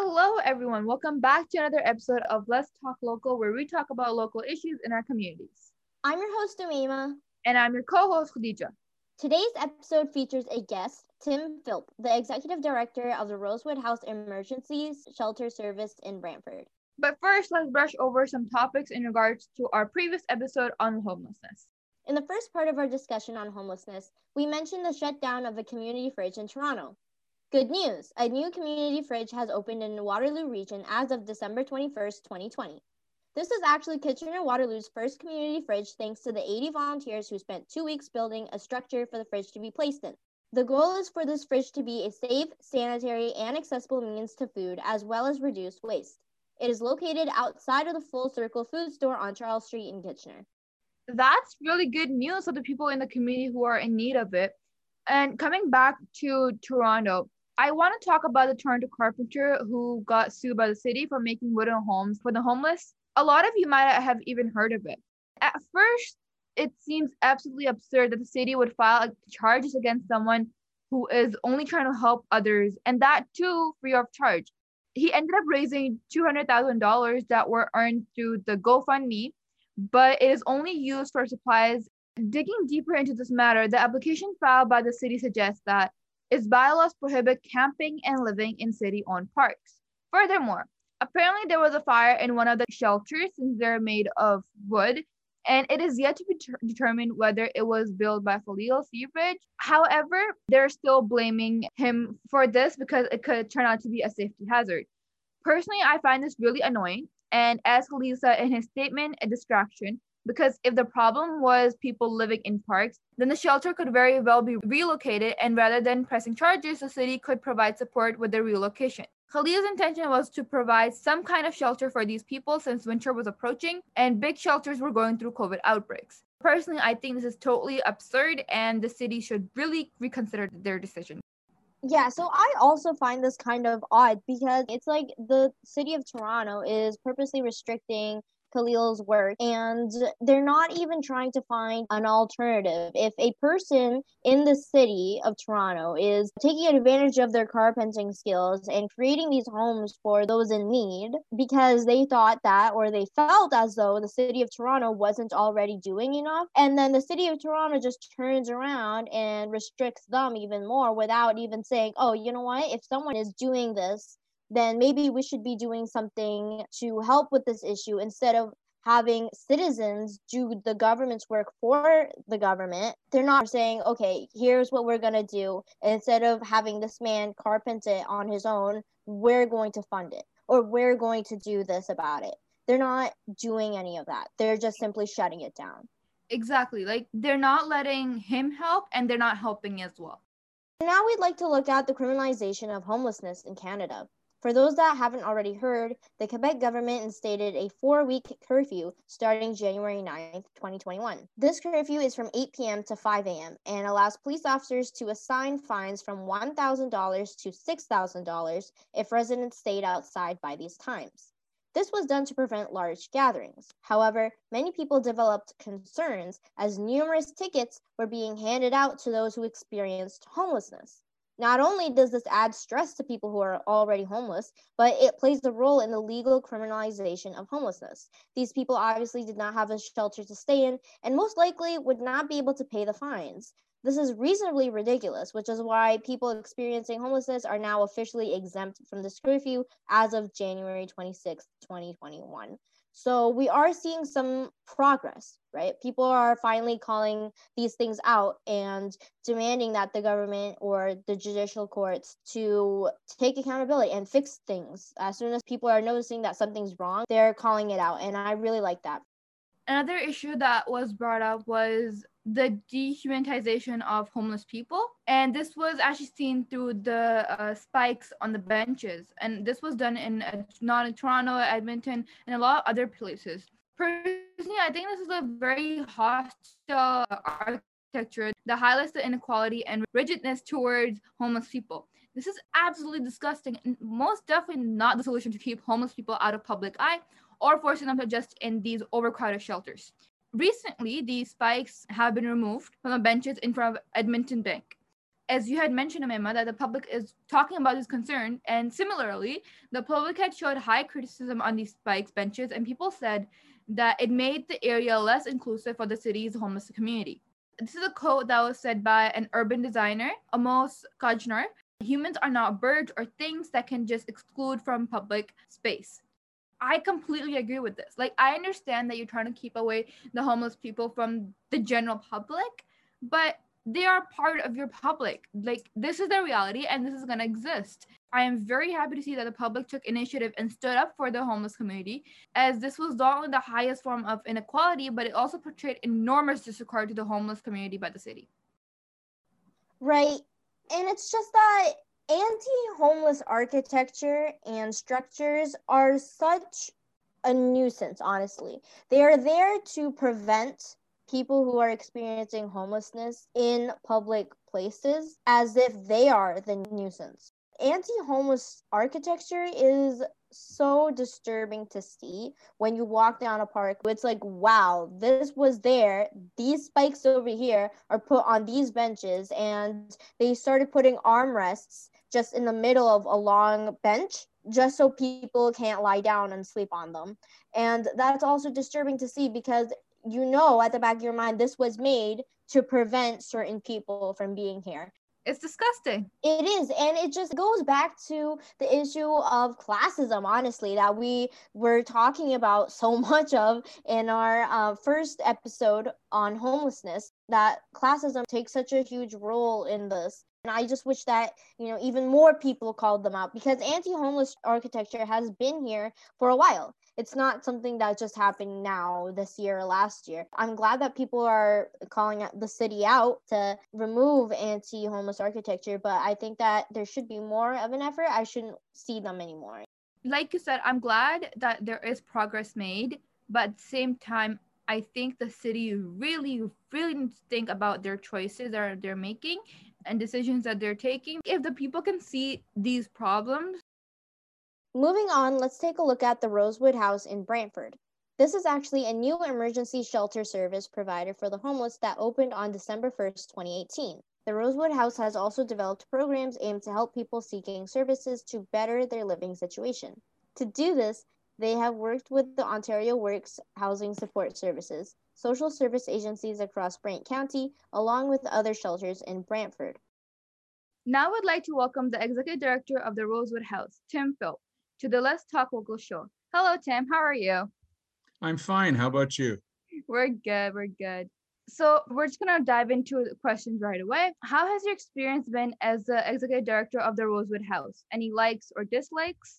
Hello, everyone. Welcome back to another episode of Let's Talk Local, where we talk about local issues in our communities. I'm your host, Umeema. And I'm your co-host, Khadija. Today's episode features a guest, Tim Philp, the Executive Director of the Rosewood House Emergency Shelter Service in Brantford. But first, let's brush over some topics in regards to our previous episode on homelessness. In the first part of our discussion on homelessness, we mentioned the shutdown of a community fridge in Toronto. Good news! A new community fridge has opened in the Waterloo region as of December 21st, 2020. This is actually Kitchener-Waterloo's first community fridge thanks to the 80 volunteers who spent 2 weeks building a structure for the fridge to be placed in. The goal is for this fridge to be a safe, sanitary, and accessible means to food as well as reduce waste. It is located outside of the Full Circle food store on Charles Street in Kitchener. That's really good news for the people in the community who are in need of it. And coming back to Toronto, I want to talk about the Toronto carpenter who got sued by the city for making wooden homes for the homeless. A lot of you might have even heard of it. At first, it seems absolutely absurd that the city would file charges against someone who is only trying to help others, and that too free of charge. He ended up raising $200,000 that were earned through the GoFundMe, but it is only used for supplies. Digging deeper into this matter, the application filed by the city suggests that its bylaws prohibit camping and living in city-owned parks. Furthermore, apparently there was a fire in one of the shelters since they're made of wood, and it is yet to be determined whether it was built by Khalil Seabridge. However, they're still blaming him for this because it could turn out to be a safety hazard. Personally, I find this really annoying, and as Khalil said in his statement, a distraction, because if the problem was people living in parks, then the shelter could very well be relocated, and rather than pressing charges, the city could provide support with the relocation. Khalil's intention was to provide some kind of shelter for these people since winter was approaching and big shelters were going through COVID outbreaks. Personally, I think this is totally absurd and the city should really reconsider their decision. Yeah, so I also find this kind of odd because it's like the city of Toronto is purposely restricting Khalil's work and they're not even trying to find an alternative. If a person in the city of Toronto is taking advantage of their carpenting skills and creating these homes for those in need because they thought that or they felt as though the city of Toronto wasn't already doing enough, and then the city of Toronto just turns around and restricts them even more without even saying, oh, you know what, if someone is doing this, then maybe we should be doing something to help with this issue instead of having citizens do the government's work for the government. They're not saying, okay, here's what we're going to do. Instead of having this man carpent it on his own, we're going to fund it or we're going to do this about it. They're not doing any of that. They're just simply shutting it down. Exactly. Like they're not letting him help and they're not helping as well. Now we'd like to look at the criminalization of homelessness in Canada. For those that haven't already heard, the Quebec government instated a 4-week curfew starting January 9th, 2021. This curfew is from 8 p.m. to 5 a.m. and allows police officers to assign fines from $1,000 to $6,000 if residents stayed outside by these times. This was done to prevent large gatherings. However, many people developed concerns as numerous tickets were being handed out to those who experienced homelessness. Not only does this add stress to people who are already homeless, but it plays a role in the legal criminalization of homelessness. These people obviously did not have a shelter to stay in and most likely would not be able to pay the fines. This is reasonably ridiculous, which is why people experiencing homelessness are now officially exempt from this curfew as of January 26, 2021. So we are seeing some progress, right? People are finally calling these things out and demanding that the government or the judicial courts to take accountability and fix things. As soon as people are noticing that something's wrong, they're calling it out. And I really like that. Another issue that was brought up was the dehumanization of homeless people. And this was actually seen through the spikes on the benches. And this was done in not in Toronto, Edmonton, and a lot of other places. Personally, I think this is a very hostile architecture that highlights the inequality and rigidness towards homeless people. This is absolutely disgusting and most definitely not the solution to keep homeless people out of public eye or forcing them to adjust in these overcrowded shelters. Recently, these spikes have been removed from the benches in front of Edmonton Bank. as you had mentioned, Amima, that the public is talking about this concern. And similarly, the public had showed high criticism on these spikes benches, and people said that it made the area less inclusive for the city's homeless community. This is a quote that was said by an urban designer, Amos Kajnar. Humans are not birds or things that can just exclude from public space. I completely agree with this. Like, I understand that you're trying to keep away the homeless people from the general public, but they are part of your public. Like, this is the reality and this is going to exist. I am very happy to see that the public took initiative and stood up for the homeless community, as this was not only the highest form of inequality, but it also portrayed enormous disregard to the homeless community by the city. Right. And it's just that anti-homeless architecture and structures are such a nuisance, honestly. They are there to prevent people who are experiencing homelessness in public places as if they are the nuisance. Anti-homeless architecture is so disturbing to see when you walk down a park. It's like, wow, this was there. These spikes over here are put on these benches, and they started putting armrests just in the middle of a long bench just so people can't lie down and sleep on them. And that's also disturbing to see because you know at the back of your mind this was made to prevent certain people from being here. It's disgusting. It is, and it just goes back to the issue of classism, honestly, that we were talking about so much of in our first episode on homelessness, that classism takes such a huge role in this. And I just wish that, even more people called them out, because anti-homeless architecture has been here for a while. It's not something that just happened now, this year or last year. I'm glad that people are calling the city out to remove anti-homeless architecture, but I think that there should be more of an effort. I shouldn't see them anymore. Like you said, I'm glad that there is progress made, but at the same time, I think the city really, really needs to think about their choices that they're making and decisions that they're taking. If the people can see these problems. Moving on, let's take a look at the Rosewood House in Brantford. This is actually a new emergency shelter service provider for the homeless that opened on December 1st, 2018. The Rosewood House has also developed programs aimed to help people seeking services to better their living situation. To do this, they have worked with the Ontario Works Housing Support Services, social service agencies across Brant County, along with other shelters in Brantford. Now I would like to welcome the Executive Director of the Rosewood House, Tim Philp, to the Let's Talk Local show. Hello, Tim. How are you? I'm fine. How about you? We're good. So we're just going to dive into the questions right away. How has your experience been as the Executive Director of the Rosewood House? Any likes or dislikes?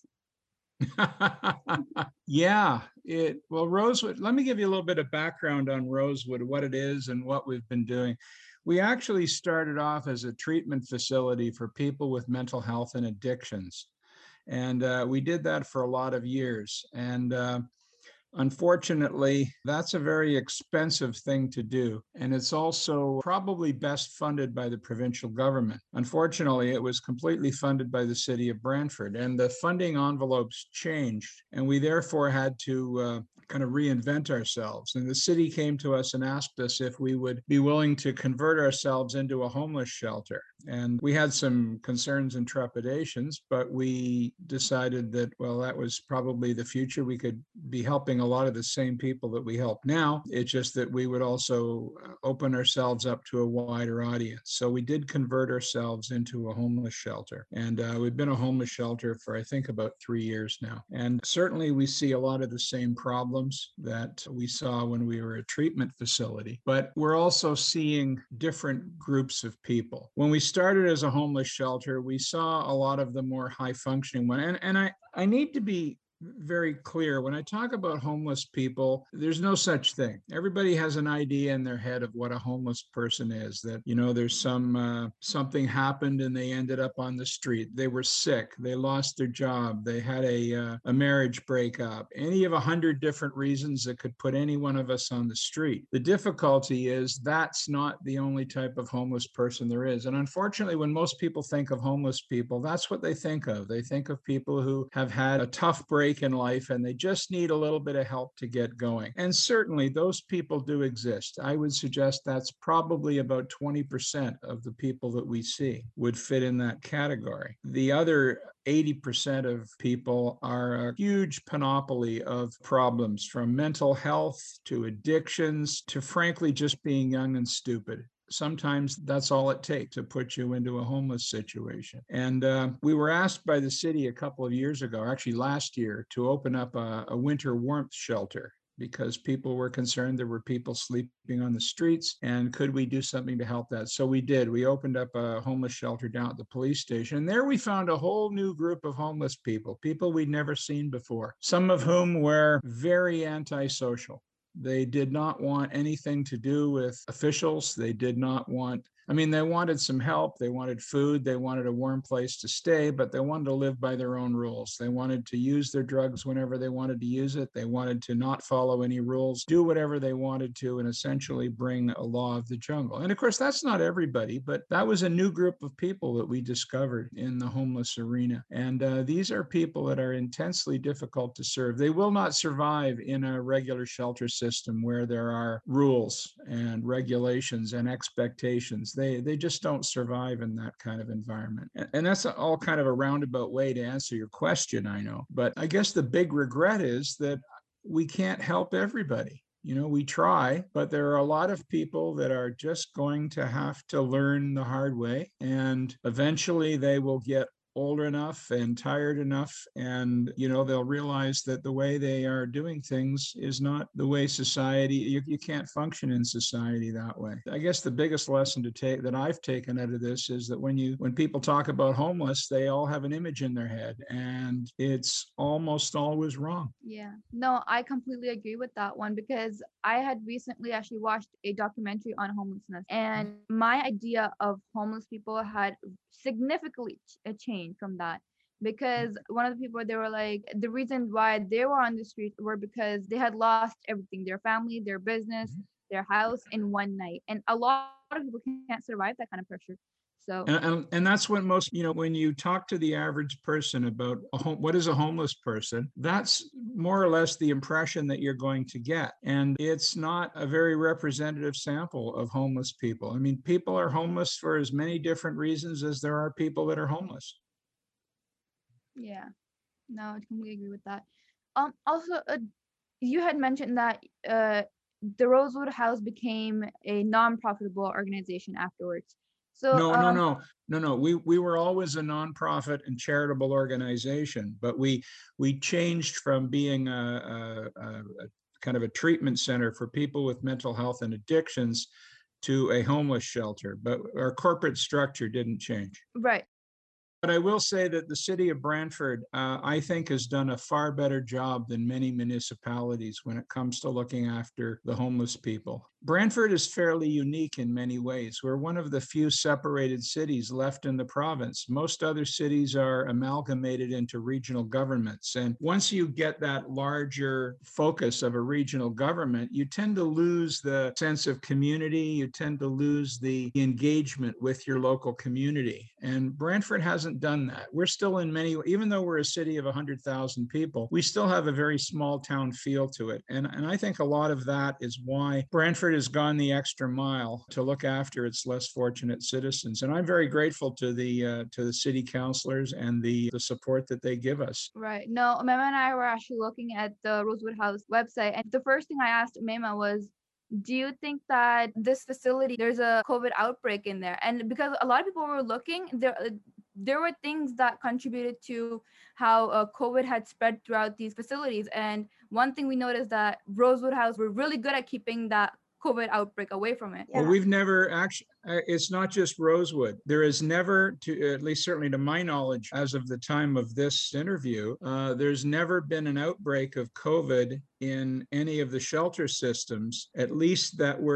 Well, Rosewood, let me give you a little bit of background on Rosewood, what it is and what we've been doing. We actually started off as a treatment facility for people with mental health and addictions. And we did that for a lot of years. And unfortunately, that's a very expensive thing to do. And it's also probably best funded by the provincial government. Unfortunately, it was completely funded by the city of Brantford, and the funding envelopes changed. And we therefore had to kind of reinvent ourselves. And the city came to us and asked us if we would be willing to convert ourselves into a homeless shelter. And we had some concerns and trepidations, but we decided that, well, that was probably the future. We could be helping a lot of the same people that we help now. It's just that we would also open ourselves up to a wider audience. So we did convert ourselves into a homeless shelter. And we've been a homeless shelter for, I think, about 3 years now. And certainly we see a lot of the same problems that we saw when we were a treatment facility. But we're also seeing different groups of people. When we started as a homeless shelter, we saw a lot of the more high functioning one. And I need to be very clear. When I talk about homeless people, there's no such thing. Everybody has an idea in their head of what a homeless person is, that, there's something happened and they ended up on the street. They were sick. They lost their job. They had a marriage breakup. Any of 100 different reasons that could put any one of us on the street. The difficulty is that's not the only type of homeless person there is. And unfortunately, when most people think of homeless people, that's what they think of. They think of people who have had a tough break break in life and they just need a little bit of help to get going. And certainly those people do exist. I would suggest that's probably about 20% of the people that we see would fit in that category. The other 80% of people are a huge panoply of problems, from mental health to addictions to, frankly, just being young and stupid. Sometimes that's all it takes to put you into a homeless situation. And we were asked by the city a couple of years ago, actually last year, to open up a winter warmth shelter because people were concerned there were people sleeping on the streets, and could we do something to help that? So we did. We opened up a homeless shelter down at the police station, and there we found a whole new group of homeless people we'd never seen before, some of whom were very antisocial. They did not want anything to do with officials. They did not want, they wanted some help. They wanted food. They wanted a warm place to stay, but they wanted to live by their own rules. They wanted to use their drugs whenever they wanted to use it. They wanted to not follow any rules, do whatever they wanted to, and essentially bring a law of the jungle. And of course, that's not everybody, but that was a new group of people that we discovered in the homeless arena. And these are people that are intensely difficult to serve. They will not survive in a regular shelter system where there are rules and regulations and expectations. They just don't survive in that kind of environment. And that's all kind of a roundabout way to answer your question, I know. But I guess the big regret is that we can't help everybody. We try, but there are a lot of people that are just going to have to learn the hard way. And eventually they will get older enough and tired enough, and they'll realize that the way they are doing things is not the way society, you can't function in society that way. I guess the biggest lesson to take that I've taken out of this is that when people talk about homeless, they all have an image in their head, and it's almost always wrong. Yeah, no, I completely agree with that one, because I had recently actually watched a documentary on homelessness, and my idea of homeless people had significantly changed from that, because one of the people, they were like, the reason why they were on the street were because they had lost everything, their family, their business, their house, in one night. And a lot of people can't survive that kind of pressure. So and that's what most, when you talk to the average person about what is a homeless person, that's more or less the impression that you're going to get. And it's not a very representative sample of homeless people. People are homeless for as many different reasons as there are people that are homeless. yeah, no, I completely agree with that. Also, you had mentioned that the Rosewood House became a non-profitable organization afterwards. So No. We were always a nonprofit and charitable organization, but we changed from being a kind of a treatment center for people with mental health and addictions to a homeless shelter. But our corporate structure didn't change. right. But I will say that the city of Brantford, I think, has done a far better job than many municipalities when it comes to looking after the homeless people. Brantford is fairly unique in many ways. We're one of the few separated cities left in the province. Most other cities are amalgamated into regional governments. And once you get that larger focus of a regional government, you tend to lose the sense of community. You tend to lose the engagement with your local community. And Brantford hasn't done that. We're still in many, even though we're a city of 100,000 people, we still have a very small town feel to it. And I think a lot of that is why Brantford has gone the extra mile to look after its less fortunate citizens. And I'm very grateful to the city councilors and the support that they give us. Right. No, Mema and I were actually looking at the Rosewood House website, and the first thing I asked Mema was, do you think that this facility, there's a COVID outbreak in there? And because a lot of people were looking, there were things that contributed to how COVID had spread throughout these facilities. And one thing we noticed that Rosewood House were really good at keeping that COVID outbreak away from it. Well, we've never actually, it's not just Rosewood. There is never, at least certainly to my knowledge, as of the time of this interview, there's never been an outbreak of COVID in any of the shelter systems, at least that were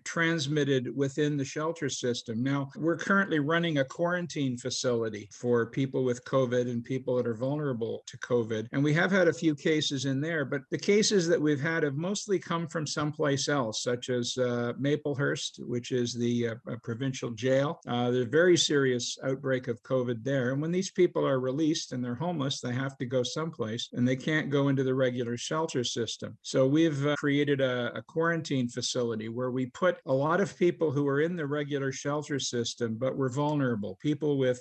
transmitted within the shelter system. Now, we're currently running a quarantine facility for people with COVID and people that are vulnerable to COVID. And we have had a few cases in there, but the cases that we've had have mostly come from someplace else, such as Maplehurst, which is the provincial jail. There's a very serious outbreak of COVID there. And when these people are released and they're homeless, they have to go someplace and they can't go into the regular shelter system. So we've created a quarantine facility where we put a lot of people who are in the regular shelter system but were vulnerable, people with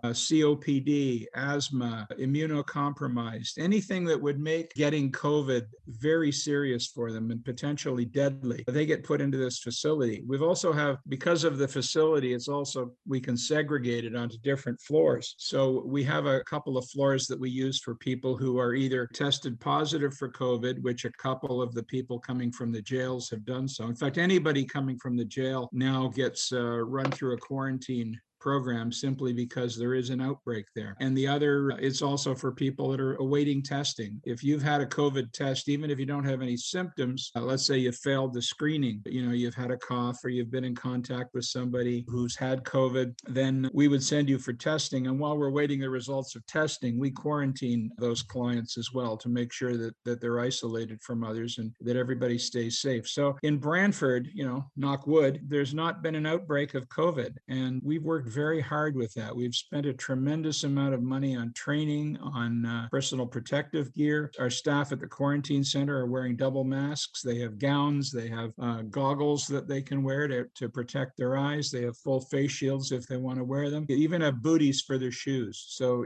COPD, asthma, immunocompromised, anything that would make getting COVID very serious for them and potentially deadly. They get put into this facility. We've also have, because of the facility, it's also, we can segregate it onto different floors. So we have a couple of floors that we use for people who are either tested positive for COVID, which a couple of the people coming from the jails have done so. In fact, anybody coming from the jail now gets run through a quarantine program simply because there is an outbreak there. And the other, it's also for people that are awaiting testing. If you've had a COVID test, even if you don't have any symptoms, let's say you failed the screening, you've had a cough or you've been in contact with somebody who's had COVID, then we would send you for testing. And while we're waiting the results of testing, we quarantine those clients as well to make sure that they're isolated from others and that everybody stays safe. So in Brantford, knock wood, there's not been an outbreak of COVID. And we've worked very hard with that. We've spent a tremendous amount of money on training, on personal protective gear. Our staff at the quarantine center are wearing double masks. They have gowns. They have goggles that they can wear to protect their eyes. They have full face shields if they want to wear them. They even have booties for their shoes. So,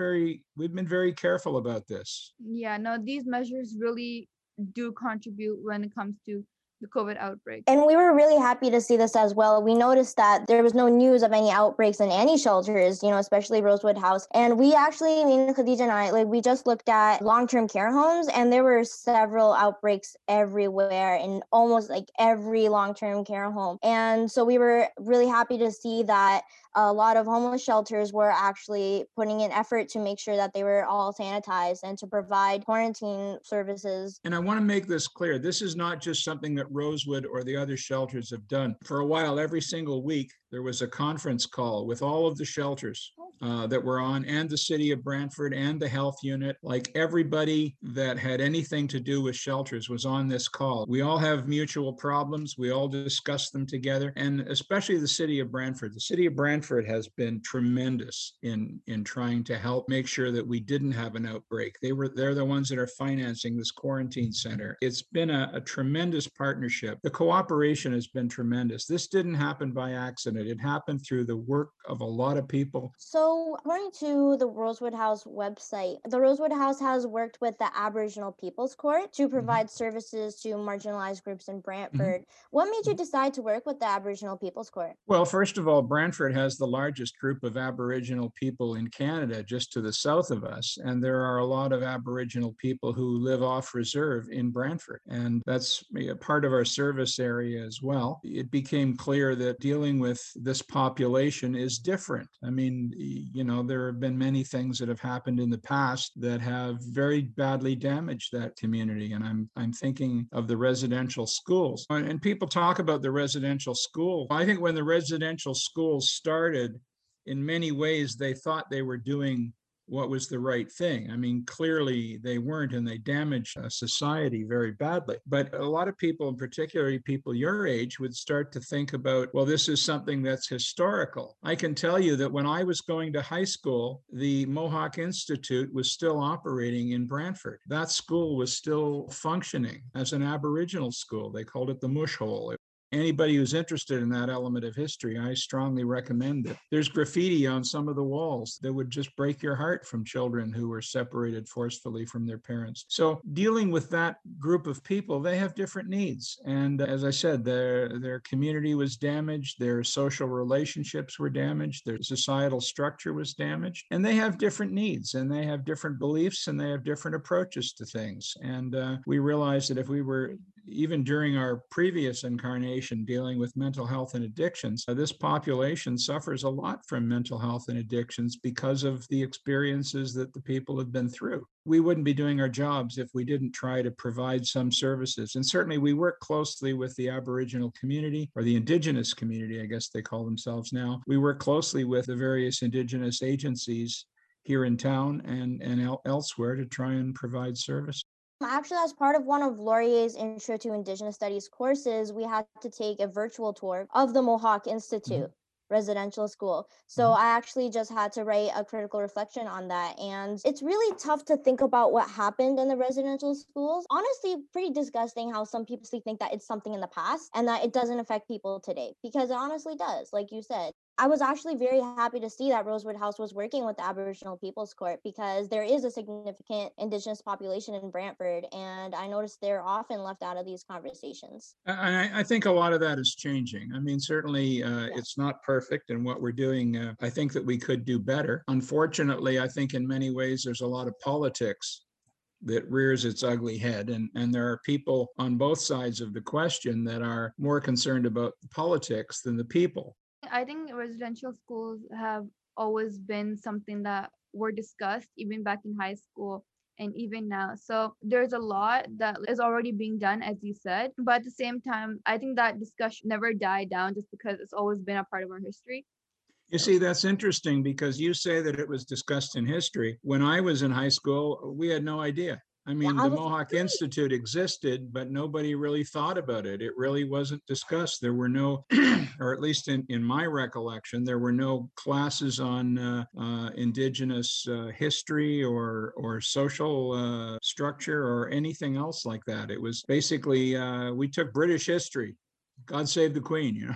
we've been very careful about this. Yeah, no, these measures really do contribute when it comes to the COVID outbreak. And we were really happy to see this as well. We noticed that there was no news of any outbreaks in any shelters, especially Rosewood House. And we actually, Khadija and I, we just looked at long-term care homes, and there were several outbreaks everywhere in almost every long-term care home. And so we were really happy to see that a lot of homeless shelters were actually putting in effort to make sure that they were all sanitized and to provide quarantine services. And I want to make this clear. This is not just something that Rosewood or the other shelters have done. For a while, every single week, there was a conference call with all of the shelters that were on, and the city of Brantford and the health unit. Everybody that had anything to do with shelters was on this call. We all have mutual problems. We all discuss them together, and especially the city of Brantford. The city of Brantford has been tremendous in trying to help make sure that we didn't have an outbreak. They're the ones that are financing this quarantine center. It's been a tremendous partnership. The cooperation has been tremendous. This didn't happen by accident. It happened through the work of a lot of people. So according to the Rosewood House website, the Rosewood House has worked with the Aboriginal People's Court to provide services to marginalized groups in Brantford. What made you decide to work with the Aboriginal People's Court? Well, first of all, Brantford has the largest group of Aboriginal people in Canada, just to the south of us. And there are a lot of Aboriginal people who live off reserve in Brantford. And that's a part of our service area as well. It became clear that dealing with this population is different. I mean, there have been many things that have happened in the past that have very badly damaged that community. And I'm thinking of the residential schools. And people talk about the residential school. I think when the residential schools started, in many ways, they thought they were doing what was the right thing. I mean, clearly they weren't, and they damaged society very badly. But a lot of people, and particularly people your age, would start to think about, well, this is something that's historical. I can tell you that when I was going to high school, the Mohawk Institute was still operating in Brantford. That school was still functioning as an Aboriginal school. They called it the Mush Hole. Anybody who's interested in that element of history, I strongly recommend it. There's graffiti on some of the walls that would just break your heart from children who were separated forcefully from their parents. So dealing with that group of people, they have different needs. And as I said, their community was damaged, their social relationships were damaged, their societal structure was damaged, and they have different needs, and they have different beliefs, and they have different approaches to things. And we realized that if we were even during our previous incarnation dealing with mental health and addictions, this population suffers a lot from mental health and addictions because of the experiences that the people have been through. We wouldn't be doing our jobs if we didn't try to provide some services. And certainly we work closely with the Aboriginal community, or the Indigenous community, I guess they call themselves now. We work closely with the various Indigenous agencies here in town and elsewhere to try and provide service. Actually, as part of one of Laurier's Intro to Indigenous Studies courses, we had to take a virtual tour of the Mohawk Institute residential school. So I actually just had to write a critical reflection on that. And it's really tough to think about what happened in the residential schools. Honestly, pretty disgusting how some people think that it's something in the past and that it doesn't affect people today, because it honestly does, like you said. I was actually very happy to see that Rosewood House was working with the Aboriginal People's Court, because there is a significant Indigenous population in Brantford, and I noticed they're often left out of these conversations. I think a lot of that is changing. I mean, certainly it's not perfect, and what we're doing, I think that we could do better. Unfortunately, I think in many ways there's a lot of politics that rears its ugly head. And there are people on both sides of the question that are more concerned about politics than the people. I think residential schools have always been something that were discussed even back in high school and even now. So there's a lot that is already being done, as you said. But at the same time, I think that discussion never died down just because it's always been a part of our history. You see, that's interesting because you say that it was discussed in history. When I was in high school, we had no idea. I mean, the Mohawk Institute existed, but nobody really thought about it. It really wasn't discussed. There were no, or at least in my recollection, there were no classes on Indigenous history or social structure or anything else like that. It was basically, we took British history. God save the Queen, you know.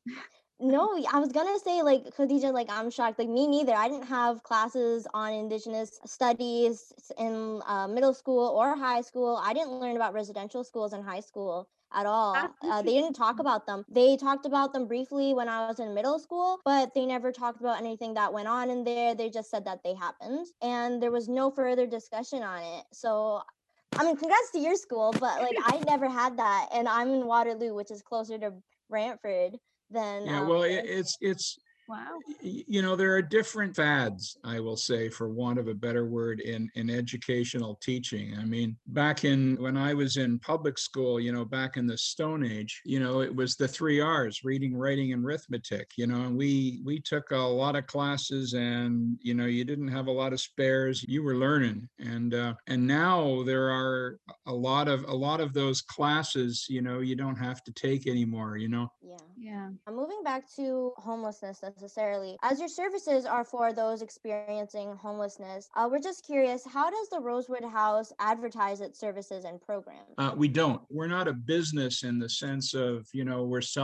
No, I was gonna say, like, Khadija, like, I'm shocked. Like, me neither. I didn't have classes on Indigenous studies in middle school or high school. I didn't learn about residential schools in high school at all. They didn't talk about them. They talked about them briefly when I was in middle school, but they never talked about anything that went on in there. They just said that they happened, and there was no further discussion on it. So, I mean, congrats to your school, but like, I never had that, and I'm in Waterloo, which is closer to Brantford than Yeah, well, this. it's Wow. you know, there are different fads, I will say, for want of a better word, in educational teaching. I mean, back in when I was in public school, you know, back in the Stone Age, you know, it was the 3 R's: reading, writing, and arithmetic, you know, and we took a lot of classes, and, you know, you didn't have a lot of spares. You were learning. And now there are a lot of those classes, you know, you don't have to take anymore, you know. Yeah. Moving back to homelessness necessarily, as your services are for those experiencing homelessness, we're just curious, how does the Rosewood House advertise its services and programs? We don't. We're not a business in the sense of, you know,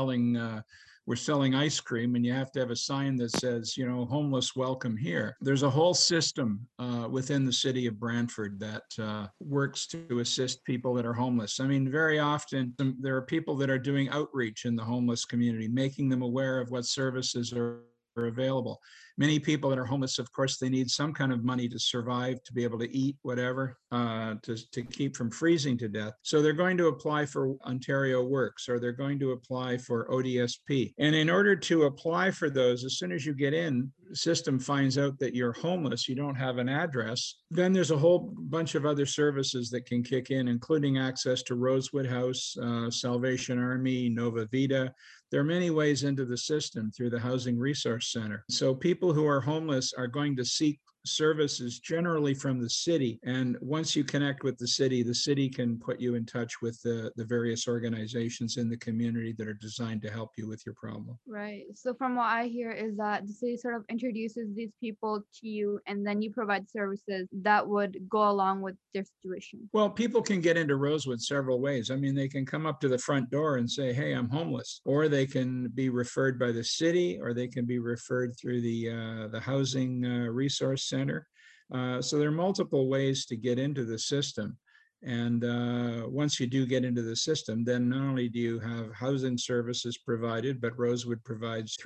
we're selling ice cream and you have to have a sign that says, you know, homeless welcome here. There's a whole system within the city of Brantford that works to assist people that are homeless. I mean, very often there are people that are doing outreach in the homeless community, making them aware of what services are available. Many people that are homeless, of course, they need some kind of money to survive, to be able to eat, whatever, to keep from freezing to death. So they're going to apply for Ontario Works, or they're going to apply for ODSP. And in order to apply for those, as soon as you get in, the system finds out that you're homeless, you don't have an address, then there's a whole bunch of other services that can kick in, including access to Rosewood House, Salvation Army, Nova Vita. There are many ways into the system through the Housing Resource Center. So people who are homeless are going to seek services generally from the city. And once you connect with the city can put you in touch with the various organizations in the community that are designed to help you with your problem. Right. So from what I hear is that the city sort of introduces these people to you and then you provide services that would go along with their situation. Well, people can get into Rosewood several ways. I mean, they can come up to the front door and say, hey, I'm homeless, or they can be referred by the city, or they can be referred through the Housing Resource Center. So there are multiple ways to get into the system. And once you do get into the system, then not only do you have housing services provided, but Rosewood provides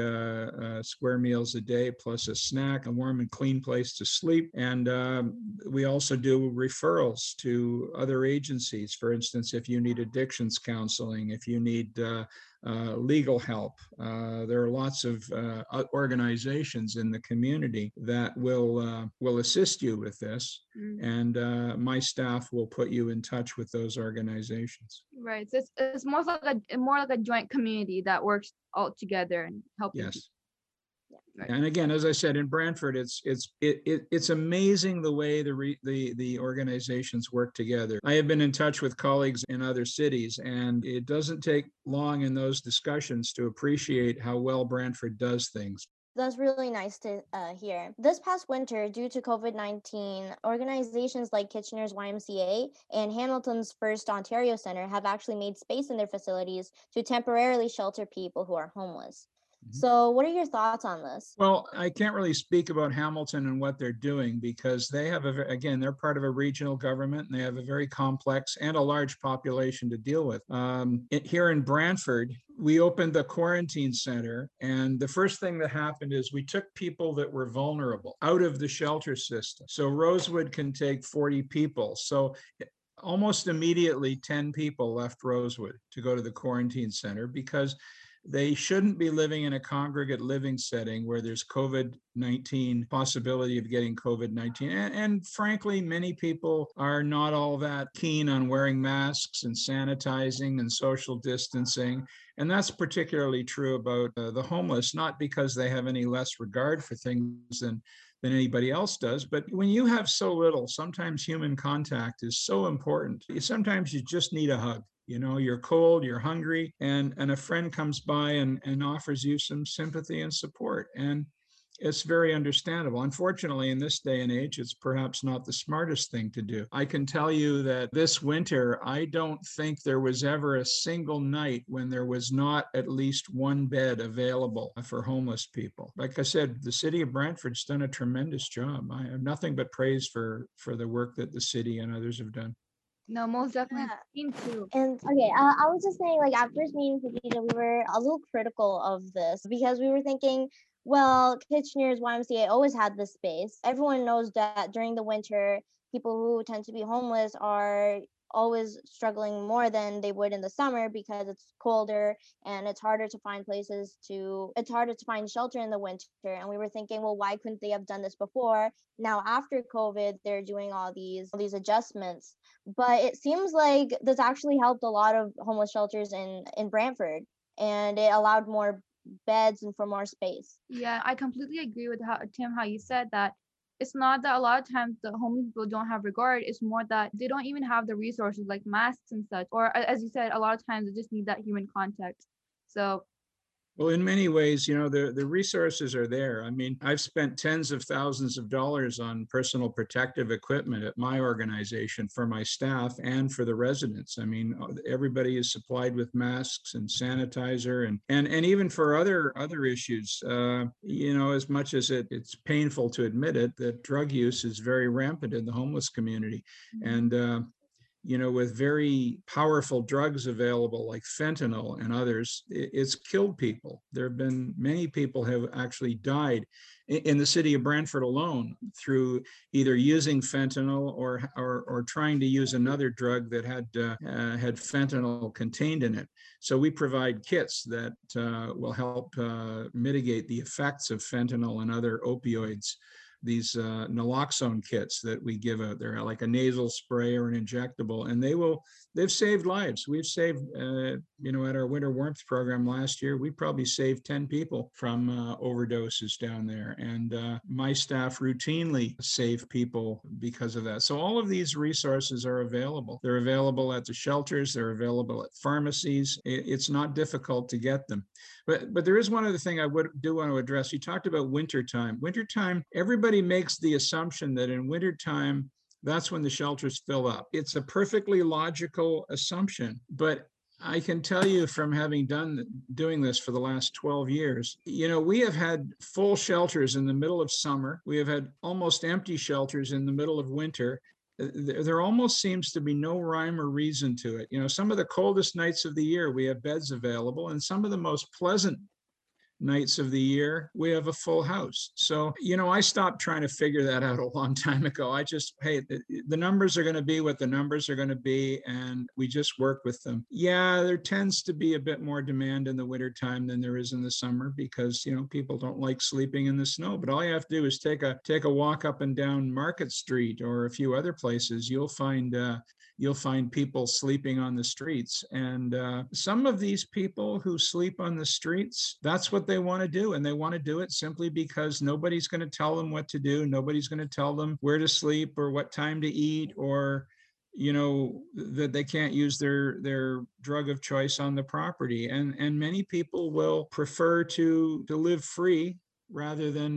3 square meals a day, plus a snack, a warm and clean place to sleep. And we also do referrals to other agencies. For instance, if you need addictions counseling, if you need legal help. There are lots of organizations in the community that will assist you with this, and my staff will put you in touch with those organizations. Right. So it's more like a joint community that works all together and helping. Yes. Right. And again, as I said, in Brantford, it's amazing the way the organizations work together. I have been in touch with colleagues in other cities, and it doesn't take long in those discussions to appreciate how well Brantford does things. That's really nice to hear. This past winter, due to COVID-19, organizations like Kitchener's YMCA and Hamilton's First Ontario Centre have actually made space in their facilities to temporarily shelter people who are homeless. So what are your thoughts on this? Well, I can't really speak about Hamilton and what they're doing because they have, again, they're part of a regional government and they have a very complex and a large population to deal with. Here in Brantford, we opened the quarantine center, and the first thing that happened is we took people that were vulnerable out of the shelter system. So Rosewood can take 40 people. So almost immediately 10 people left Rosewood to go to the quarantine center because they shouldn't be living in a congregate living setting where there's COVID-19, possibility of getting COVID-19. And frankly, many people are not all that keen on wearing masks and sanitizing and social distancing. And that's particularly true about the homeless, not because they have any less regard for things than anybody else does. But when you have so little, sometimes human contact is so important. Sometimes you just need a hug. You know, you're cold, you're hungry, and a friend comes by and offers you some sympathy and support. And it's very understandable. Unfortunately, in this day and age, it's perhaps not the smartest thing to do. I can tell you that this winter, I don't think there was ever a single night when there was not at least one bed available for homeless people. Like I said, the city of Brantford's done a tremendous job. I have nothing but praise for the work that the city and others have done. No, most definitely. Me too. And okay, I was just saying, like, at first meeting Khadija, we were a little critical of this because we were thinking, well, Kitchener's YMCA always had this space. Everyone knows that during the winter, people who tend to be homeless are always struggling more than they would in the summer because it's colder and it's harder to find shelter in the winter. And we were thinking, well, why couldn't they have done this before? Now after COVID, they're doing all these adjustments. But it seems like this actually helped a lot of homeless shelters in Brantford, and it allowed more beds and for more space. Yeah, I completely agree with Tim, how you said that it's not that a lot of times the homeless people don't have regard. It's more that they don't even have the resources like masks and such. Or as you said, a lot of times they just need that human contact. So well, in many ways, you know, the resources are there. I mean, I've spent tens of thousands of dollars on personal protective equipment at my organization for my staff and for the residents. I mean, everybody is supplied with masks and sanitizer and even for other issues. You know, as much as it's painful to admit it, that drug use is very rampant in the homeless community. And you know, with very powerful drugs available like fentanyl and others, it's killed people. There have been many people have actually died in the city of Brantford alone through either using fentanyl or trying to use another drug that had fentanyl contained in it. So we provide kits that will help mitigate the effects of fentanyl and other opioids. These naloxone kits that we give out there, like a nasal spray or an injectable, and they've saved lives. We've saved, you know, at our winter warmth program last year, we probably saved 10 people from overdoses down there. And my staff routinely save people because of that. So all of these resources are available. They're available at the shelters. They're available at pharmacies. It's not difficult to get them. But there is one other thing I do want to address. You talked about wintertime. Wintertime, everybody makes the assumption that in wintertime, that's when the shelters fill up. It's a perfectly logical assumption, but I can tell you from having doing this for the last 12 years, you know, we have had full shelters in the middle of summer. We have had almost empty shelters in the middle of winter. there almost seems to be no rhyme or reason to it. Some of the coldest nights of the year, we have beds available, and some of the most pleasant nights of the year, we have a full house. So, I stopped trying to figure that out a long time ago. I just, hey, the numbers are going to be what the numbers are going to be, and we just work with them. Yeah, there tends to be a bit more demand in the wintertime than there is in the summer because, people don't like sleeping in the snow. But all you have to do is take a walk up and down Market Street or a few other places. You'll find people sleeping on the streets. And some of these people who sleep on the streets, that's what they want to do. And they want to do it simply because nobody's going to tell them what to do. Nobody's going to tell them where to sleep or what time to eat, or that they can't use their drug of choice on the property. And many people will prefer to live free rather than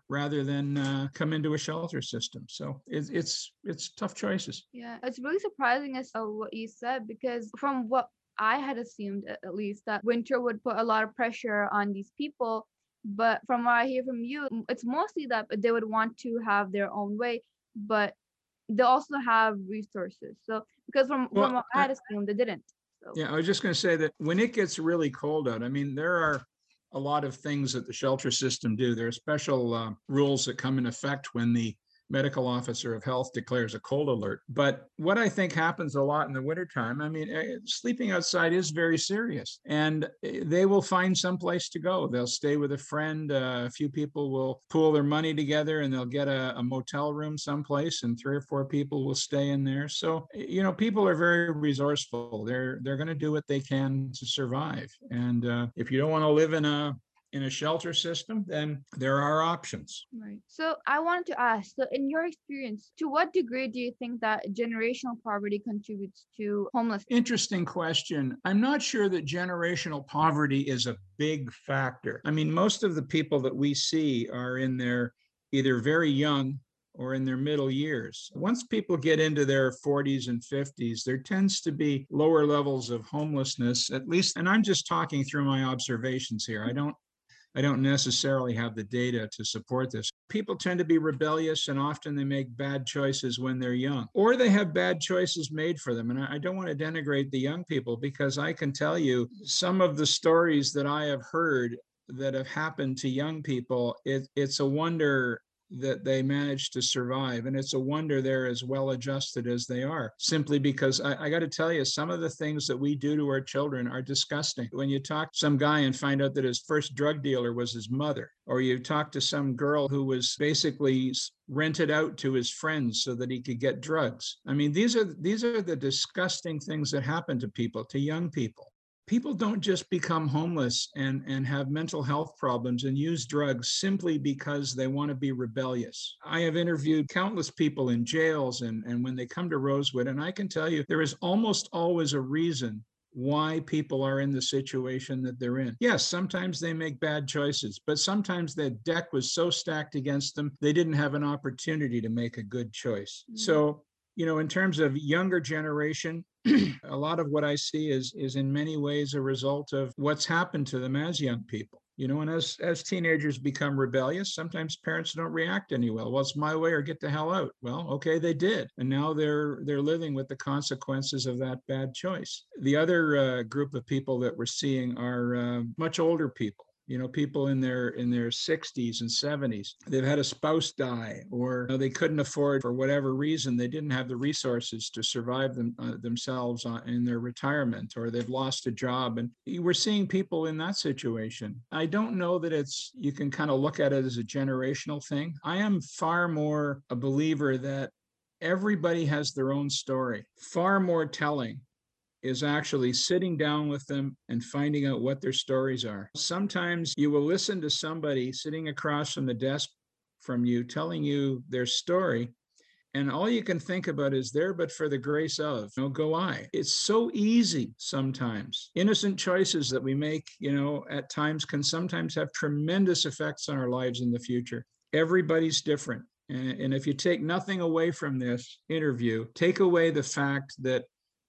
come into a shelter system. So it's tough choices. Yeah, it's really surprising as to what you said, because from what I had assumed, at least, that winter would put a lot of pressure on these people. But from what I hear from you, it's mostly that they would want to have their own way, but they also have resources. So because from what I had assumed, they didn't. So. Yeah, I was just going to say that when it gets really cold out, I mean, there are a lot of things that the shelter system do. There are special rules that come in effect when the medical officer of health declares a cold alert. But what I think happens a lot in the wintertime, I mean, sleeping outside is very serious, and they will find some place to go. They'll stay with a friend. A few people will pool their money together and they'll get a motel room someplace, and 3 or 4 people will stay in there. So, people are very resourceful. They're going to do what they can to survive. And if you don't want to live in a shelter system, then there are options. Right. So I wanted to ask, so in your experience, to what degree do you think that generational poverty contributes to homelessness? Interesting question. I'm not sure that generational poverty is a big factor. I mean, most of the people that we see are in their either very young or in their middle years. Once people get into their 40s and 50s, there tends to be lower levels of homelessness, at least, and I'm just talking through my observations here. I don't necessarily have the data to support this. People tend to be rebellious, and often they make bad choices when they're young, or they have bad choices made for them. And I don't want to denigrate the young people, because I can tell you some of the stories that I have heard that have happened to young people. It's a wonder that they managed to survive. And it's a wonder they're as well adjusted as they are, simply because I got to tell you, some of the things that we do to our children are disgusting. When you talk to some guy and find out that his first drug dealer was his mother, or you talk to some girl who was basically rented out to his friends so that he could get drugs. I mean, these are the disgusting things that happen to people, to young people. People don't just become homeless and have mental health problems and use drugs simply because they want to be rebellious. I have interviewed countless people in jails and when they come to Rosewood, and I can tell you there is almost always a reason why people are in the situation that they're in. Yes, sometimes they make bad choices, but sometimes the deck was so stacked against them, they didn't have an opportunity to make a good choice. Mm-hmm. So, in terms of younger generation, a lot of what I see is in many ways a result of what's happened to them as young people. And as teenagers become rebellious, sometimes parents don't react any well. Well, it's my way or get the hell out. Well, okay, they did. And now they're living with the consequences of that bad choice. The other group of people that we're seeing are much older people. People in their 60s and 70s. They've had a spouse die, or they couldn't afford, for whatever reason, they didn't have the resources to survive themselves in their retirement, or they've lost a job. And we're seeing people in that situation. I don't know that you can kind of look at it as a generational thing. I am far more a believer that everybody has their own story. Far more telling is actually sitting down with them and finding out what their stories are. Sometimes you will listen to somebody sitting across from the desk from you telling you their story, and all you can think about is there but for the grace of, go I. It's so easy sometimes. Innocent choices that we make, at times can sometimes have tremendous effects on our lives in the future. Everybody's different. And if you take nothing away from this interview, take away the fact that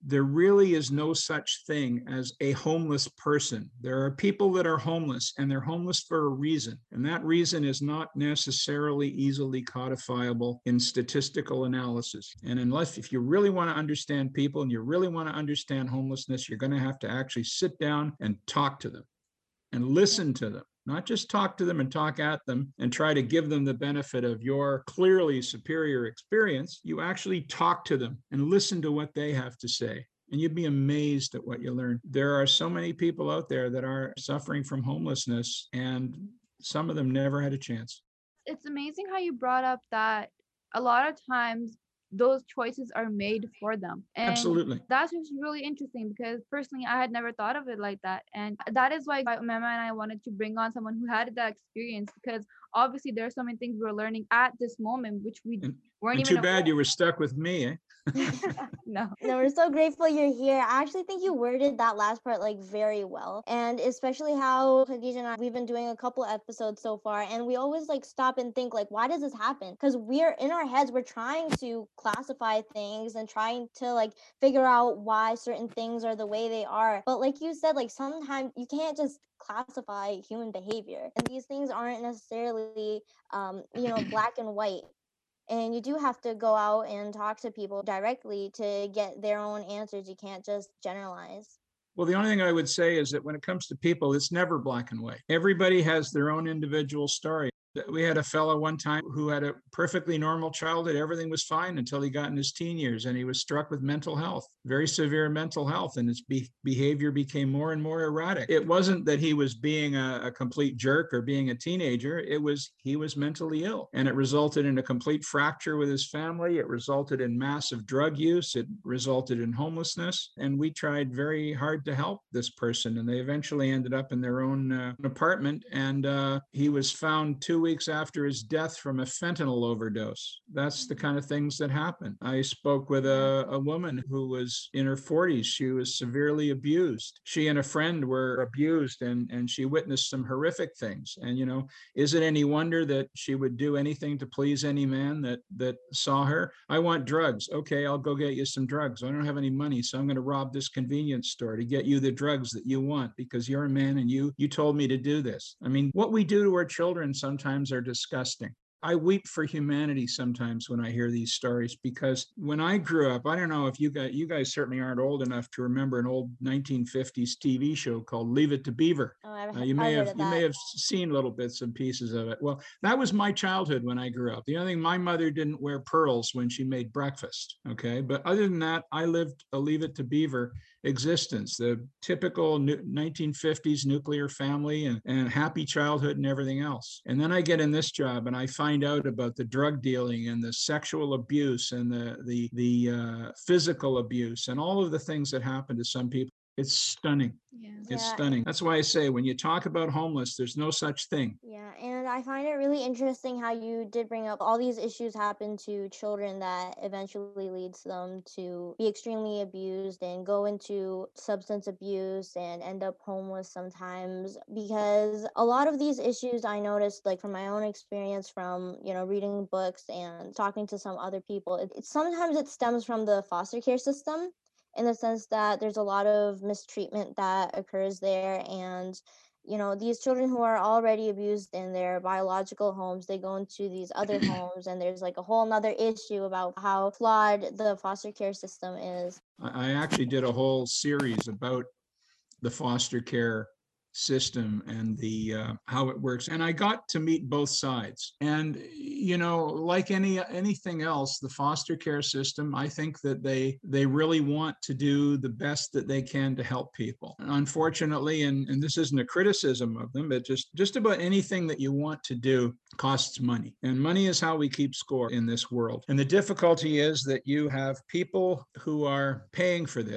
there really is no such thing as a homeless person. There are people that are homeless, and they're homeless for a reason. And that reason is not necessarily easily codifiable in statistical analysis. And if you really want to understand people and you really want to understand homelessness, you're going to have to actually sit down and talk to them and listen to them. Not just talk to them and talk at them and try to give them the benefit of your clearly superior experience. You actually talk to them and listen to what they have to say. And you'd be amazed at what you learn. There are so many people out there that are suffering from homelessness, and some of them never had a chance. It's amazing how you brought up that a lot of times those choices are made for them. And Absolutely. that's just really interesting, because personally, I had never thought of it like that. And that is why Mema and I wanted to bring on someone who had that experience, because obviously there are so many things we're learning at this moment, which we weren't even too bad you were stuck with me, eh? No, we're so grateful you're here. I actually think you worded that last part like very well, and especially how Khadija and I, we've been doing a couple episodes so far, and we always like stop and think like, why does this happen? Because we're in our heads, we're trying to classify things and trying to like figure out why certain things are the way they are. But like you said, like sometimes you can't just classify human behavior, and these things aren't necessarily black and white. And you do have to go out and talk to people directly to get their own answers. You can't just generalize. Well, the only thing I would say is that when it comes to people, it's never black and white. Everybody has their own individual story. We had a fellow one time who had a perfectly normal childhood. Everything was fine until he got in his teen years, and he was struck with mental health, very severe mental health, and his behavior became more and more erratic. It wasn't that he was being a complete jerk or being a teenager. He was mentally ill, and it resulted in a complete fracture with his family. It resulted in massive drug use. It resulted in homelessness, and we tried very hard to help this person, and they eventually ended up in their own apartment, and he was found 2 weeks after his death from a fentanyl overdose. That's the kind of things that happen. I spoke with a woman who was in her 40s. She was severely abused. She and a friend were abused, and she witnessed some horrific things. And, is it any wonder that she would do anything to please any man that saw her? I want drugs. Okay, I'll go get you some drugs. I don't have any money, so I'm going to rob this convenience store to get you the drugs that you want because you're a man and you told me to do this. I mean, what we do to our children sometimes are disgusting. I weep for humanity sometimes when I hear these stories, because when I grew up, I don't know if you guys certainly aren't old enough to remember an old 1950s TV show called Leave It to Beaver. You may have seen little bits and pieces of it. Well, that was my childhood when I grew up. The only thing, my mother didn't wear pearls when she made breakfast. Okay, but other than that, I lived a Leave It to Beaver existence, the typical 1950s nuclear family and happy childhood and everything else. And then I get in this job and I find out about the drug dealing and the sexual abuse and the physical abuse and all of the things that happen to some people. It's stunning. Yeah. It's stunning. That's why I say when you talk about homeless, there's no such thing. Yeah, and I find it really interesting how you did bring up all these issues happen to children that eventually leads them to be extremely abused and go into substance abuse and end up homeless sometimes, because a lot of these issues I noticed, like from my own experience from, reading books and talking to some other people, sometimes it stems from the foster care system, in the sense that there's a lot of mistreatment that occurs there. And, these children who are already abused in their biological homes, they go into these other homes, and there's like a whole nother issue about how flawed the foster care system is. I actually did a whole series about the foster care system and the how it works, and I got to meet both sides. And like anything else, the foster care system, I think that they really want to do the best that they can to help people. And unfortunately, and this isn't a criticism of them, but just about anything that you want to do costs money, and money is how we keep score in this world. And the difficulty is that you have people who are paying for this.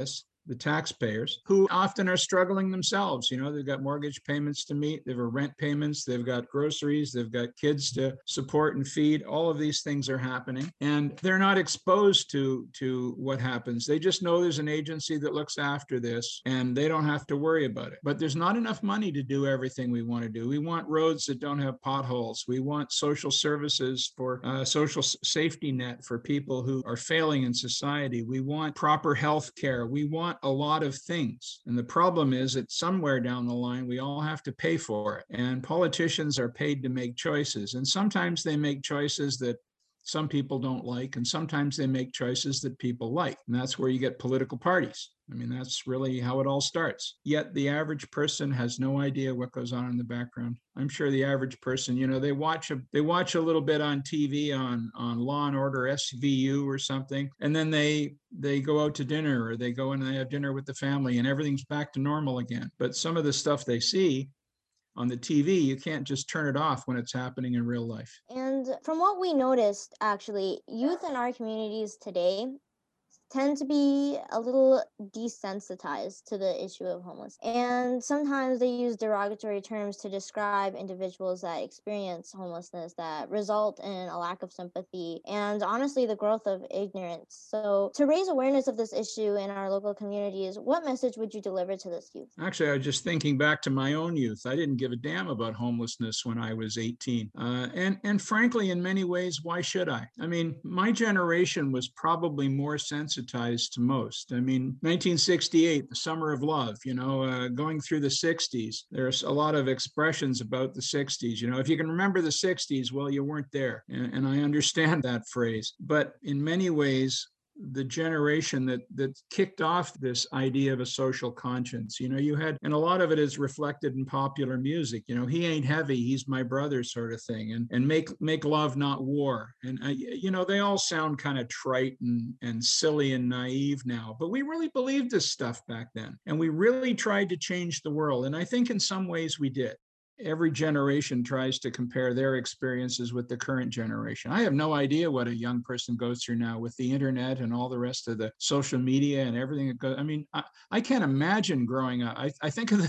the taxpayers, who often are struggling themselves. You know, they've got mortgage payments to meet, they've got rent payments, they've got groceries, they've got kids to support and feed. All of these things are happening, and they're not exposed to what happens. They just know there's an agency that looks after this, and they don't have to worry about it. But there's not enough money to do everything we want to do. We want roads that don't have potholes. We want social services for social safety net for people who are failing in society. We want proper health care. We want a lot of things. And the problem is that somewhere down the line, we all have to pay for it. And politicians are paid to make choices. And sometimes they make choices that some people don't like, and sometimes they make choices that people like. And that's where you get political parties. I mean, that's really how it all starts. Yet the average person has no idea what goes on in the background. I'm sure the average person, you know, they watch a little bit on TV on Law and Order SVU or something, and then they go out to dinner, or they go and they have dinner with the family, and everything's back to normal again. But some of the stuff they see on the TV, you can't just turn it off when it's happening in real life. And from what we noticed, actually, youth in our communities today tend to be a little desensitized to the issue of homelessness. And sometimes they use derogatory terms to describe individuals that experience homelessness that result in a lack of sympathy and honestly the growth of ignorance. So to raise awareness of this issue in our local communities, what message would you deliver to this youth? Actually, I was just thinking back to my own youth. I didn't give a damn about homelessness when I was 18. And frankly, in many ways, why should I? I mean, my generation was probably more sensitized to most. I mean, 1968, the summer of love, you know, going through the 60s, there's a lot of expressions about the 60s. You know, if you can remember the 60s, well, you weren't there. And I understand that phrase. But in many ways, the generation that kicked off this idea of a social conscience, you know, you had, and a lot of it is reflected in popular music, you know, he ain't heavy, he's my brother, sort of thing, and make love, not war. And you know, they all sound kind of trite and silly and naive now, but we really believed this stuff back then, and we really tried to change the world. And I think in some ways we did. Every generation tries to compare their experiences with the current generation. I have no idea what a young person goes through now with the internet and all the rest of the social media and everything that goes. I mean, I can't imagine growing up. I think of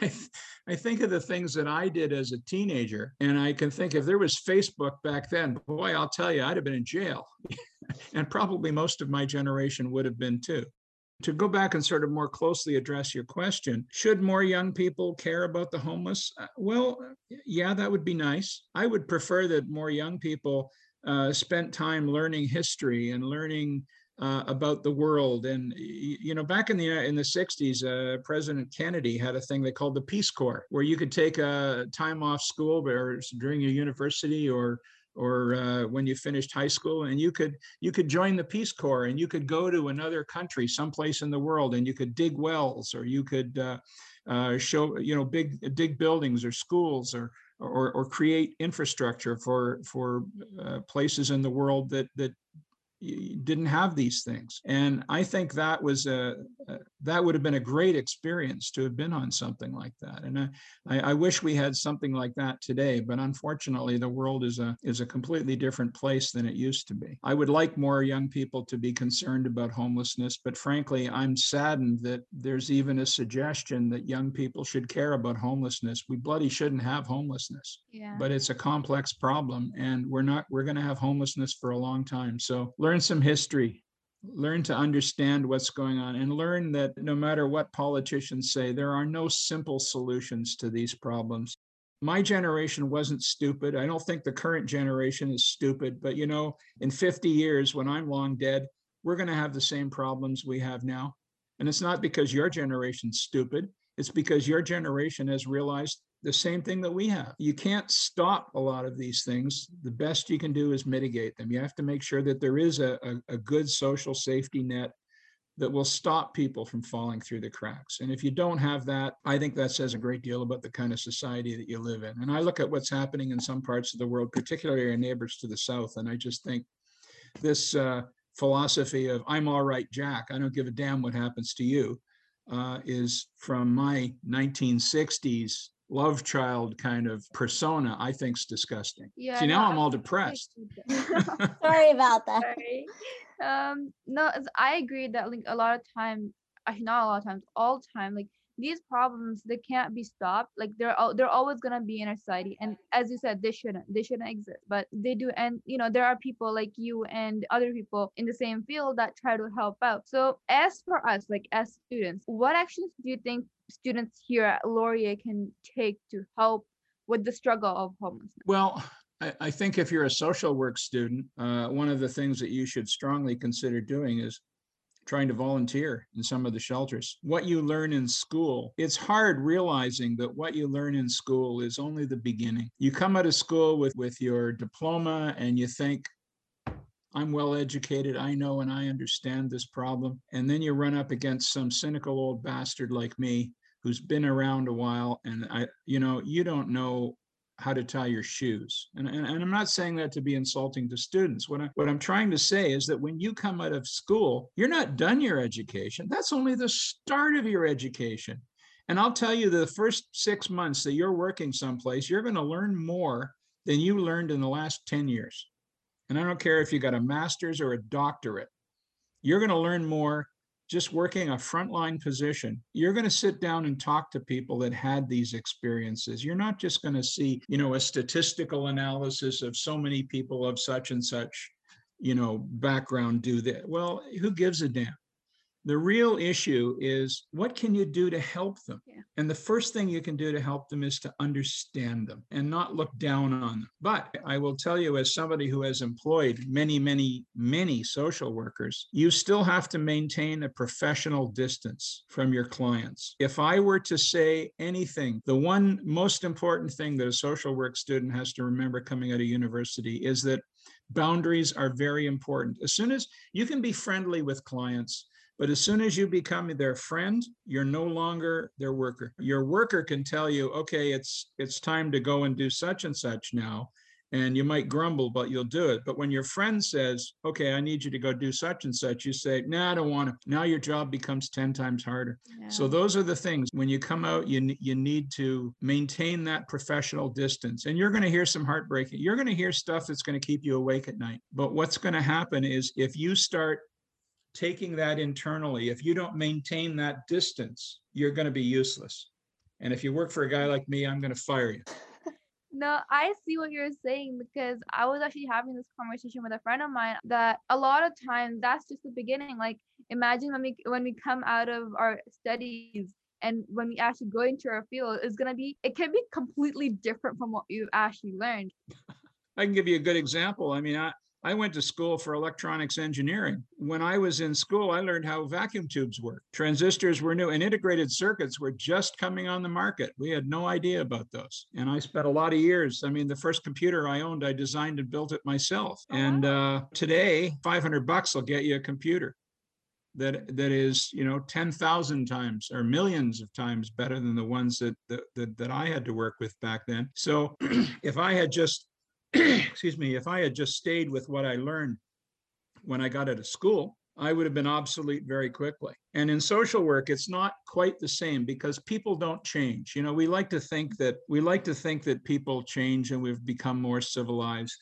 I think of the things that I did as a teenager, and I can think if there was Facebook back then, boy, I'll tell you, I'd have been in jail. And probably most of my generation would have been too. To go back and sort of more closely address your question, should more young people care about the homeless? Well, yeah, that would be nice. I would prefer that more young people spent time learning history and learning about the world. And you know, back in the 60s, President Kennedy had a thing they called the Peace Corps, where you could take time off school or during your university or when you finished high school, and you could join the Peace Corps, and you could go to another country, someplace in the world, and you could dig wells, or you could show, you know, dig buildings or schools, or create infrastructure for places in the world that didn't have these things. And I think that was that would have been a great experience to have been on something like that. And I wish we had something like that today, but unfortunately the world is a completely different place than it used to be. I would like more young people to be concerned about homelessness, but frankly, I'm saddened that there's even a suggestion that young people should care about homelessness. We bloody shouldn't have homelessness. Yeah. But it's a complex problem, and we're going to have homelessness for a long time. So learn some history, learn to understand what's going on, and learn that no matter what politicians say, there are no simple solutions to these problems. My generation wasn't stupid. I don't think the current generation is stupid, but you know, in 50 years, when I'm long dead, we're going to have the same problems we have now. And it's not because your generation's stupid. It's because your generation has realized the same thing that we have. You can't stop a lot of these things. The best you can do is mitigate them. You have to make sure that there is a good social safety net that will stop people from falling through the cracks. And if you don't have that, I think that says a great deal about the kind of society that you live in. And I look at what's happening in some parts of the world, particularly our neighbors to the south, and I just think this philosophy of I'm all right, Jack, I don't give a damn what happens to you, is from my 1960s love child kind of persona. I think's disgusting. Yeah, See, no, now I'm all depressed. Sorry about that. Sorry. No, I agree that like a lot of time actually not a lot of times, all the time, like these problems, they can't be stopped. Like they're always gonna be in our society, and as you said, they shouldn't exist, but they do. And there are people like you and other people in the same field that try to help out. So as for us, like as students, what actions do you think students here at Laurier can take to help with the struggle of homelessness? Well, I think if you're a social work student, one of the things that you should strongly consider doing is trying to volunteer in some of the shelters. What you learn in school, it's hard realizing that what you learn in school is only the beginning. You come out of school with your diploma and you think, I'm well educated, I know and I understand this problem. And then you run up against some cynical old bastard like me who's been around a while, and you don't know how to tie your shoes. And I'm not saying that to be insulting to students. What I'm trying to say is that when you come out of school, you're not done your education. That's only the start of your education. And I'll tell you, the first 6 months that you're working someplace, you're going to learn more than you learned in the last 10 years. And I don't care if you got a master's or a doctorate, you're going to learn more just working a frontline position. You're going to sit down and talk to people that had these experiences. You're not just going to see, a statistical analysis of so many people of such and such, background do that. Well, who gives a damn? The real issue is, what can you do to help them? Yeah. And the first thing you can do to help them is to understand them and not look down on them. But I will tell you, as somebody who has employed many, many, many social workers, you still have to maintain a professional distance from your clients. If I were to say anything, the one most important thing that a social work student has to remember coming out of university is that boundaries are very important. As soon as you can be friendly with clients, but as soon as you become their friend, you're no longer their worker. Your worker can tell you, okay, it's time to go and do such and such now. And you might grumble, but you'll do it. But when your friend says, okay, I need you to go do such and such, you say, nah, I don't want to. Now your job becomes 10 times harder. Yeah. So those are the things. When you come out, you need to maintain that professional distance. And you're going to hear some heartbreaking. You're going to hear stuff that's going to keep you awake at night. But what's going to happen is, if you start taking that internally, if you don't maintain that distance, you're going to be useless. And if you work for a guy like me, I'm going to fire you. No, I see what you're saying, because I was actually having this conversation with a friend of mine that a lot of times that's just the beginning. Like, imagine when we come out of our studies and when we actually go into our field, it can be completely different from what you've actually learned. I can give you a good example. I mean, I went to school for electronics engineering. When I was in school, I learned how vacuum tubes work. Transistors were new and integrated circuits were just coming on the market. We had no idea about those. And I spent a lot of years. I mean, the first computer I owned, I designed and built it myself. Oh, and wow. Today, $500 will get you a computer that is 10,000 times or millions of times better than the ones that I had to work with back then. So if I had just if I had just stayed with what I learned when I got out of school, I would have been obsolete very quickly. And in social work, it's not quite the same, because people don't change. We like to think that people change and we've become more civilized.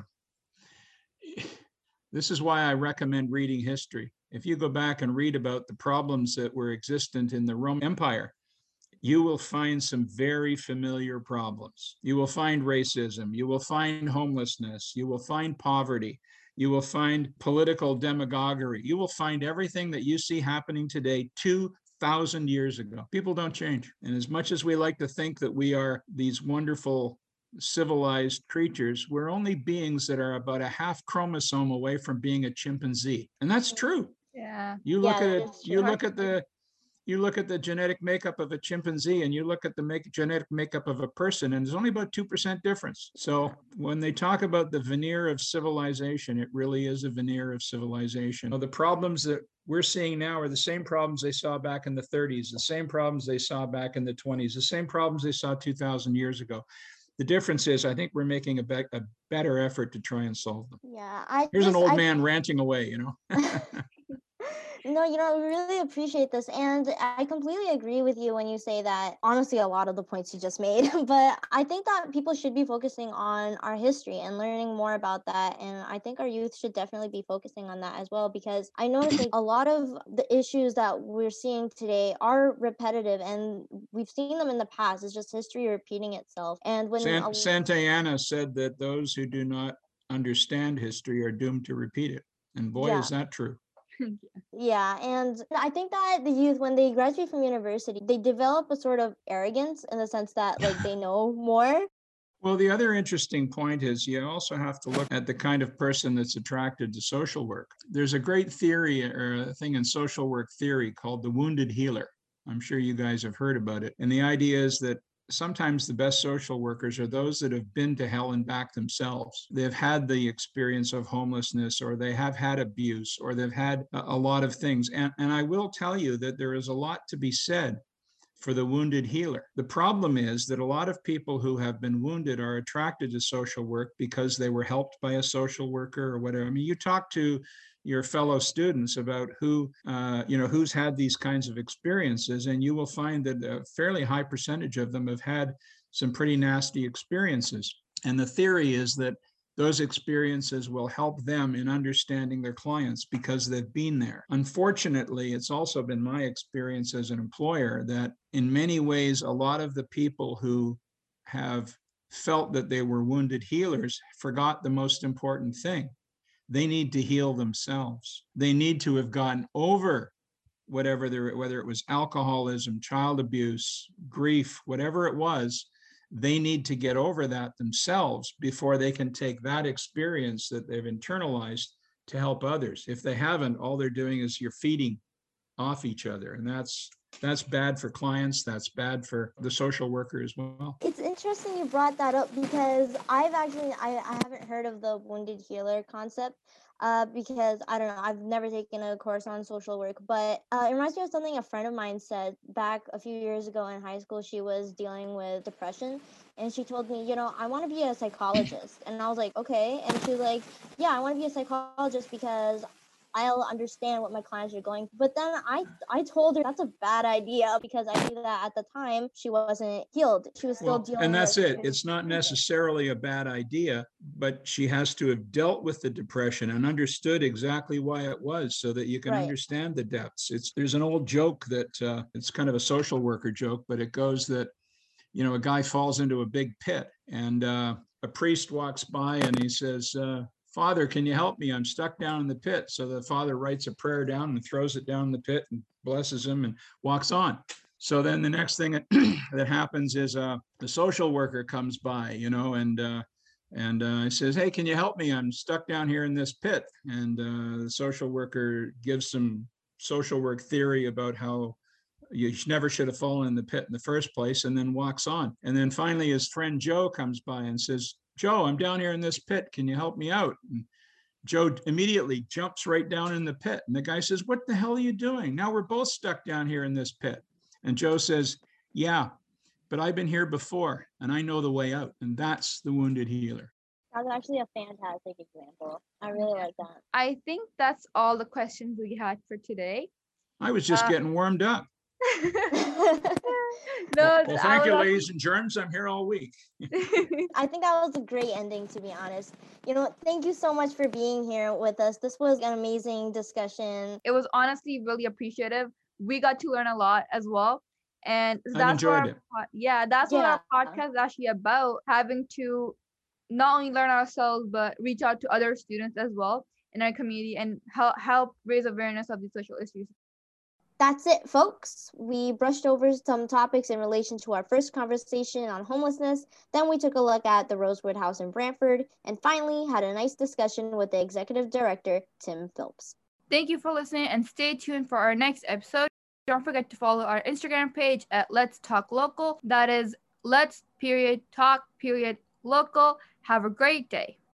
This is why I recommend reading history. If you go back and read about the problems that were existent in the Roman Empire, you will find some very familiar problems. You will find racism, you will find homelessness, you will find poverty, you will find political demagoguery, you will find everything that you see happening today 2,000 years ago. People don't change. And as much as we like to think that we are these wonderful civilized creatures, we're only beings that are about a half chromosome away from being a chimpanzee. And that's true. Yeah. You look at it, you look at the genetic makeup of a chimpanzee and you look at the genetic makeup of a person, and there's only about 2% difference. So when they talk about the veneer of civilization, it really is a veneer of civilization. The problems that we're seeing now are the same problems they saw back in the 30s, the same problems they saw back in the 20s, the same problems they saw 2,000 years ago. The difference is, I think we're making a better effort to try and solve them. Yeah. Here's an old man ranting away, No, we really appreciate this. And I completely agree with you when you say that, honestly, a lot of the points you just made. But I think that people should be focusing on our history and learning more about that. And I think our youth should definitely be focusing on that as well, because I notice like a lot of the issues that we're seeing today are repetitive and we've seen them in the past. It's just history repeating itself. And Santa Anna said that those who do not understand history are doomed to repeat it. And boy, yeah. is that true. Yeah, and I think that the youth, when they graduate from university, they develop a sort of arrogance in the sense that like they know more. Well, the other interesting point is you also have to look at the kind of person that's attracted to social work. There's a great theory or a thing in social work theory called the wounded healer. I'm sure you guys have heard about it. And the idea is that sometimes the best social workers are those that have been to hell and back themselves. They've had the experience of homelessness, or they have had abuse, or they've had a lot of things. And I will tell you that there is a lot to be said for the wounded healer. The problem is that a lot of people who have been wounded are attracted to social work because they were helped by a social worker or whatever. I mean, you talk to your fellow students about who's had these kinds of experiences, and you will find that a fairly high percentage of them have had some pretty nasty experiences. And the theory is that those experiences will help them in understanding their clients because they've been there. Unfortunately, it's also been my experience as an employer that in many ways, a lot of the people who have felt that they were wounded healers forgot the most important thing. They need to heal themselves. They need to have gotten over whether it was alcoholism, child abuse, grief, whatever it was. They need to get over that themselves before they can take that experience that they've internalized to help others. If they haven't, all they're doing is you're feeding off each other. And that's bad for clients. That's bad for the social worker as well. It's interesting you brought that up because I haven't heard of the wounded healer concept. Because I don't know, I've never taken a course on social work, but it reminds me of something a friend of mine said back a few years ago in high school. She was dealing with depression, and she told me, I want to be a psychologist. And I was like, okay. And she was like, yeah, I want to be a psychologist because I'll understand what my clients are going through. But then I told her that's a bad idea because I knew that at the time she wasn't healed. She was still dealing with. And that's it. It's not necessarily a bad idea, but she has to have dealt with the depression and understood exactly why it was so that you can understand the depths. There's an old joke that it's kind of a social worker joke, but it goes that, a guy falls into a big pit and a priest walks by and he says, Father, can you help me? I'm stuck down in the pit. So the father writes a prayer down and throws it down in the pit and blesses him and walks on. So then the next thing that happens is the social worker comes by, and says, hey, can you help me? I'm stuck down here in this pit. And the social worker gives some social work theory about how you never should have fallen in the pit in the first place, and then walks on. And then finally his friend Joe comes by and says, Joe, I'm down here in this pit. Can you help me out? And Joe immediately jumps right down in the pit. And the guy says, what the hell are you doing? Now we're both stuck down here in this pit. And Joe says, yeah, but I've been here before and I know the way out. And that's the wounded healer. That's actually a fantastic example. I really like that. I think that's all the questions we had for today. I was just getting warmed up. Well, thank you, ladies and germs. I'm here all week. I think that was a great ending, to be honest. Thank you so much for being here with us. This was an amazing discussion. It was honestly really appreciative. We got to learn a lot as well. And that's enjoyed it. That's what our podcast is actually about, having to not only learn ourselves, but reach out to other students as well in our community and help raise awareness of these social issues. That's it, folks. We brushed over some topics in relation to our first conversation on homelessness. Then we took a look at the Rosewood House in Brantford, and finally had a nice discussion with the executive director, Tim Phillips. Thank you for listening, and stay tuned for our next episode. Don't forget to follow our Instagram page at Let's Talk Local. That is Let's Talk Local. Have a great day.